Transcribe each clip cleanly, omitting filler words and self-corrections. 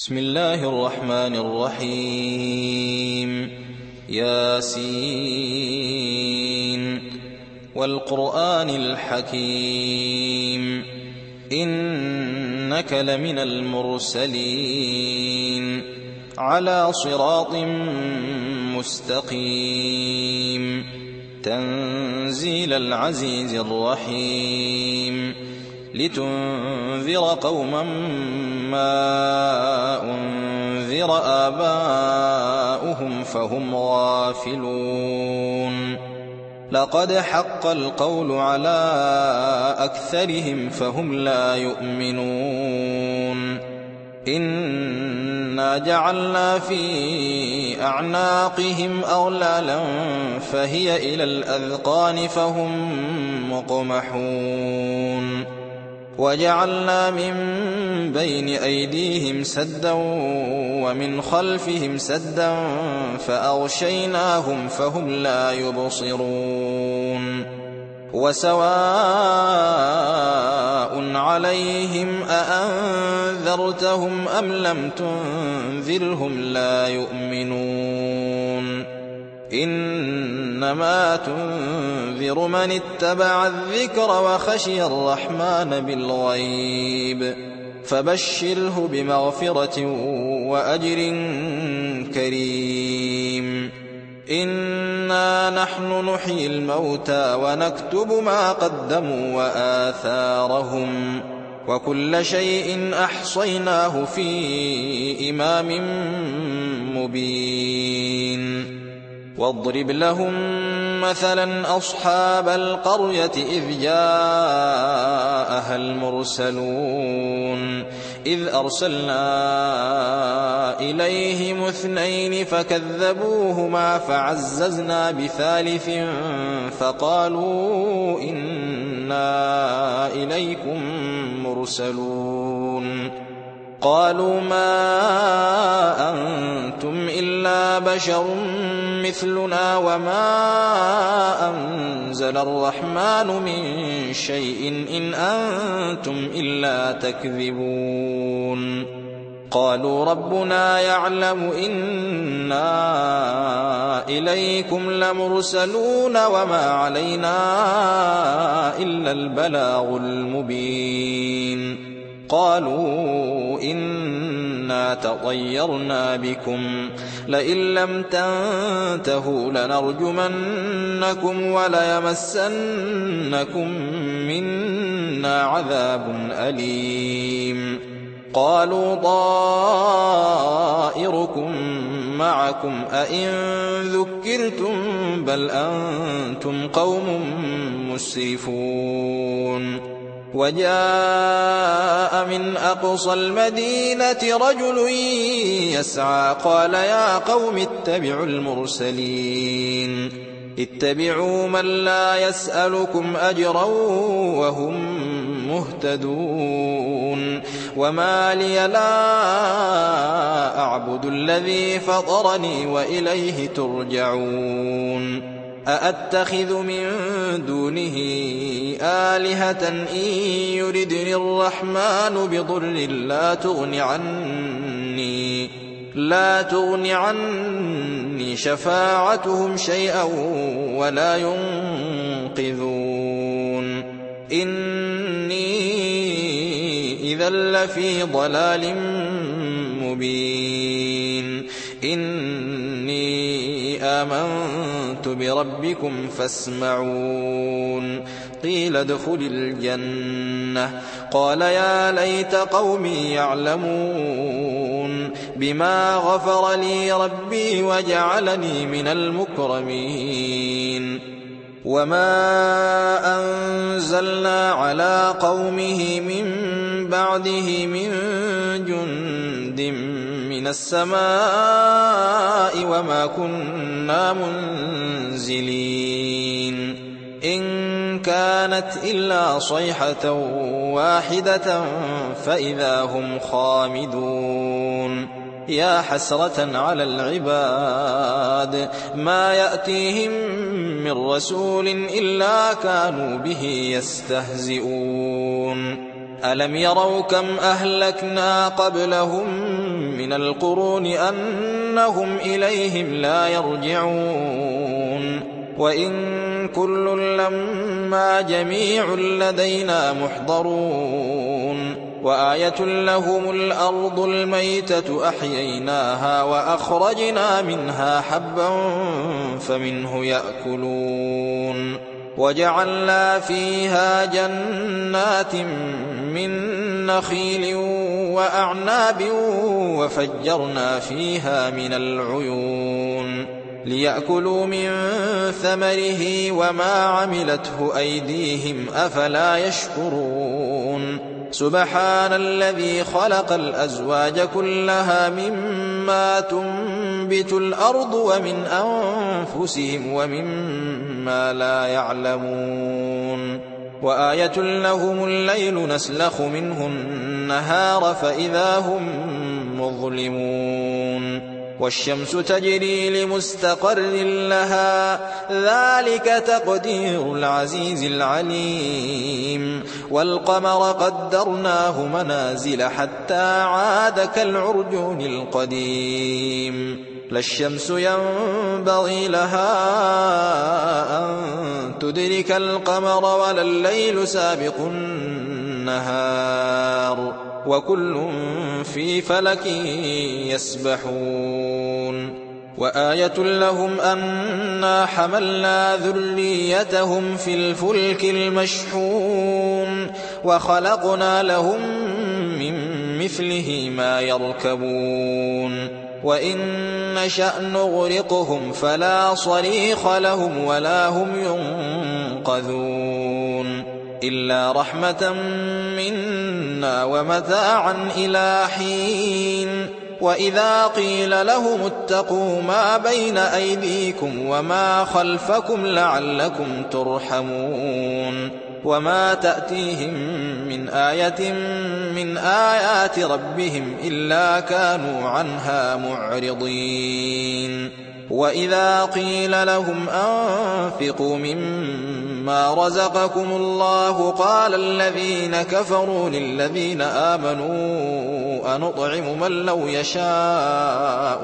بسم الله الرحمن الرحيم ياسين والقرآن الحكيم إنك لمن المرسلين على صراط مستقيم تنزيل العزيز الرحيم لتنذر قوما ما أنذر آباؤهم فهم غافلون لقد حق القول على أكثرهم فهم لا يؤمنون إنا جعلنا في أعناقهم أغلالا فهي إلى الأذقان فهم مقمحون وجعلنا من بين أيديهم سدا ومن خلفهم سدا فأغشيناهم فهم لا يبصرون وسواء عليهم أأنذرتهم أم لم تنذرهم لا يؤمنون إنما تنذر من اتبع الذكر وخشي الرحمن بالغيب فبشره بمغفرة وأجر كريم إنا نحن نحيي الموتى ونكتب ما قدموا وآثارهم وكل شيء أحصيناه في إمام مبين واضرب لهم مثلا أصحاب القرية إذ جاءها المرسلون إذ أرسلنا إليهم 2 فكذبوهما فعززنا بثالث فقالوا إنا إليكم مرسلون قالوا ما أنتم إلا بشر مثلنا وما أنزل الرحمن من شيء إن أنتم إلا تكذبون قالوا ربنا يعلم إنا إليكم لمرسلون وما علينا إلا البلاغ المبين قالوا إنا تطيرنا بكم لئن لم تنتهوا لنرجمنكم وليمسنكم منا عذاب أليم قالوا طائركم معكم أئن ذكرتم بل أنتم قوم مسرفون وجاء من أقصى المدينة رجل يسعى قال يا قوم اتبعوا المرسلين اتبعوا من لا يسألكم أجرا وهم مهتدون وما لي لا أعبد الذي فطرني وإليه ترجعون أأتخذ من دونه آلهة إن يردني الرحمن بضر لا تغن عني شفاعتهم شيئا ولا ينقذون إني إذا لفي ضلال مبين إني آمنت بربكم فاسمعون قيل ادخل الجنة قال يا ليت قومي يعلمون بما غفر لي ربي وجعلني من المكرمين وما أنزلنا على قومه من بعده من جند من السماء وما كنا منزلين إن كانت إلا صيحة واحدة فإذا هم خامدون يا حسرة على العباد ما يأتيهم من رسول إلا كانوا به يستهزئون ألم يروا كم أهلكنا قبلهم من القرون أنهم إليهم لا يرجعون وإن كل لما جميع لدينا محضرون وآية لهم الأرض الميتة أحييناها وأخرجنا منها حبا فمنه يأكلون وجعلنا فيها جنات من نخيل وأعناب وفجرنا فيها من العيون ليأكلوا من ثمره وما عملته أيديهم أفلا يشكرون سبحان الذي خلق الأزواج كلها مما تنبت الأرض ومن أنفسهم ومما لا يعلمون وآية لهم الليل نسلخ منه النهار فإذا هم مظلمون والشمس تجري لمستقر لها ذلك تقدير العزيز العليم والقمر قدرناه منازل حتى عاد كالعرجون القديم لا الشمس ينبغي لها أن تدرك القمر ولا الليل سابق النهار وكل في فلك يسبحون وآية لهم أنا حملنا ذريتهم في الفلك المشحون وخلقنا لهم من مثله ما يركبون وإن نشأ نغرقهم فلا صريخ لهم ولا هم ينقذون إلا رحمة منا ومتاعا إلى حين وإذا قيل لهم اتقوا ما بين أيديكم وما خلفكم لعلكم ترحمون وما تأتيهم من آية من آيات ربهم إلا كانوا عنها معرضين وإذا قيل لهم أنفقوا مما رزقكم الله قال الذين كفروا للذين آمنوا أنطعم من لو يشاء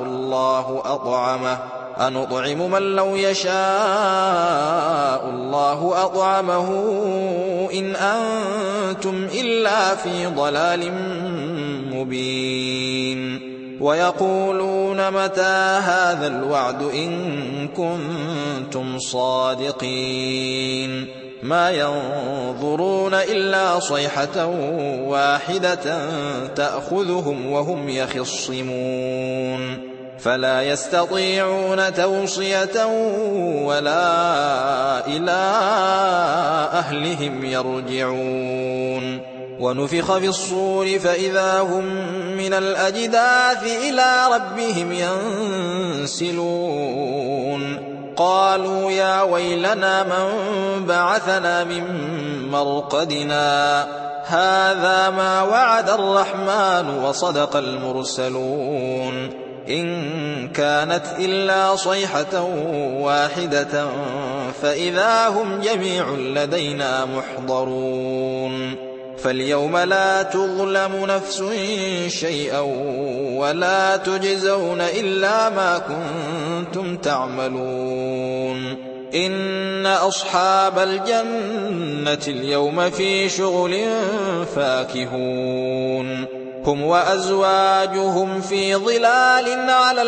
الله أطعمه إن أنتم إلا في ضلال مبين ويقولون متى هذا الوعد إن كنتم صادقين ما ينظرون إلا صيحة واحدة تأخذهم وهم يخصمون فلا يستطيعون توصية ولا إلى أهلهم يرجعون ونفخ في الصور فإذا هم من الأجداث إلى ربهم ينسلون قالوا يا ويلنا من بعثنا من مرقدنا هذا ما وعد الرحمن وصدق المرسلون إن كانت إلا صيحة واحدة فإذا هم جميع لدينا محضرون فاليوم لا تظلم نفس شيئا ولا تجزون إلا ما كنتم تعملون إن أصحاب الجنة اليوم في شغل فاكهون هم وأزواجهم في ظلال على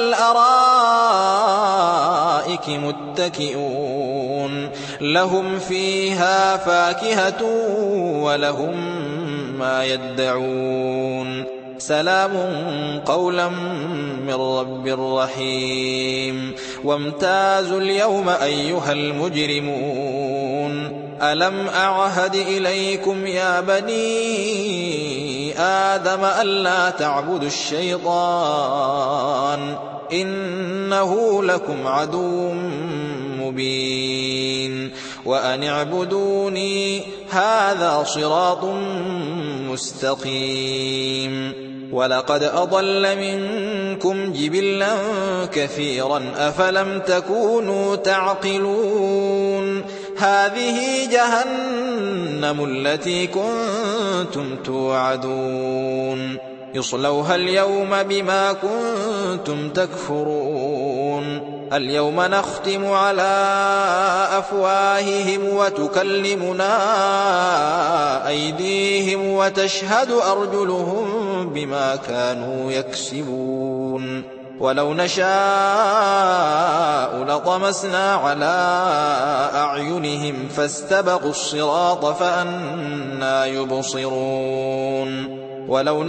الأرائك متكئون لهم فيها فاكهة ولهم ما يدعون سلام قولا من رب رحيم وامتازوا اليوم أيها المجرمون ألم أعهد إليكم يا بني آدم ألا تعبدوا الشيطان إنه لكم عدو مبين وأن اعبدوني هذا صراط مستقيم ولقد أضل منكم جبلا كثيرا أفلم تكونوا تعقلون هذه جهنم التي كنتم توعدون اصلوها اليوم بما كنتم تكفرون اليوم نختم على أفواههم وتكلمنا أيديهم وتشهد أرجلهم بما كانوا يكسبون ولو نشاء لطمسنا على أعينهم فاستبقوا الصراط فأنى يبصرون ولو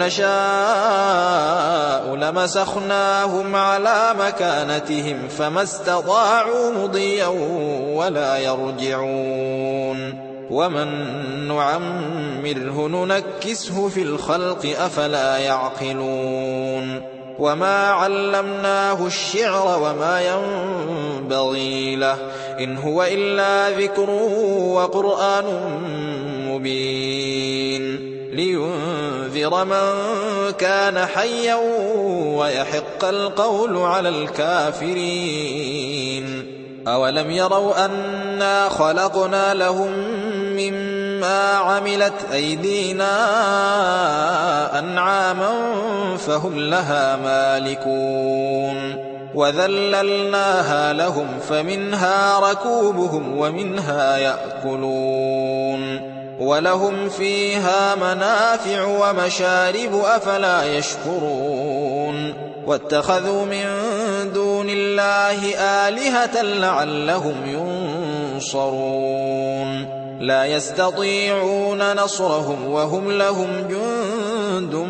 نشاء لمسخناهم على مكانتهم فما استطاعوا مضيا ولا يرجعون ومن نعمره ننكسه في الخلق أفلا يعقلون وما علمناه الشعر وما ينبغي له إن هو إلا ذكر وقرآن مبين لينذر من كان حيا ويحق القول على الكافرين أولم يروا أنا خلقنا لهم مما عملت أيدينا أنعاما فهم لها مالكون وذللناها لهم فمنها ركوبهم ومنها يأكلون ولهم فيها منافع ومشارب أفلا يشكرون واتخذوا من دون الله آلهة لعلهم ينصرون لا يستطيعون نصرهم وهم لهم جند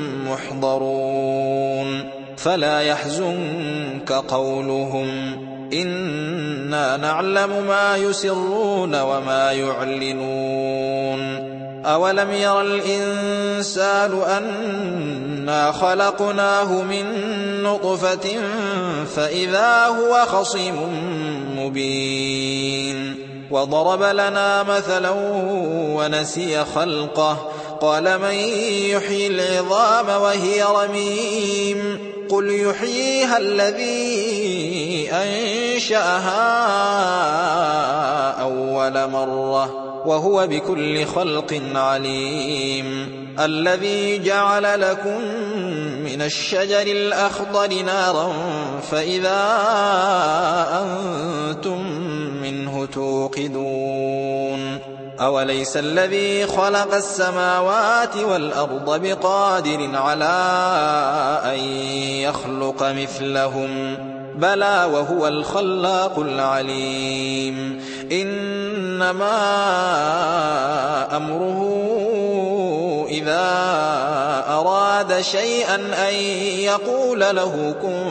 محضرون فلا يحزنك قولهم إنا نعلم ما يسرون وما يعلنون أولم ير الإنسان أنا خلقناه من نطفة فإذا هو خصيم مبين وضرب لنا مثلا ونسي خلقه قال من يحيي العظام وهي رميم قل يحييها الذي أنشأها أول مرة وهو بكل خلق عليم الذي جعل لكم من الشجر الأخضر نارا فإذا أنتم منه توقدون أوليس الذي خلق السماوات والأرض بقادر على أن يخلق مثلهم بلى وهو الخلاق العليم إنما أمره إذا أراد شيئا أن يقول له كن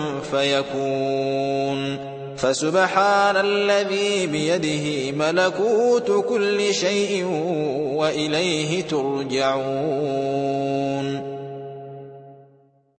فيكون فسبحان الذي بيده ملكوت كل شيء وإليه ترجعون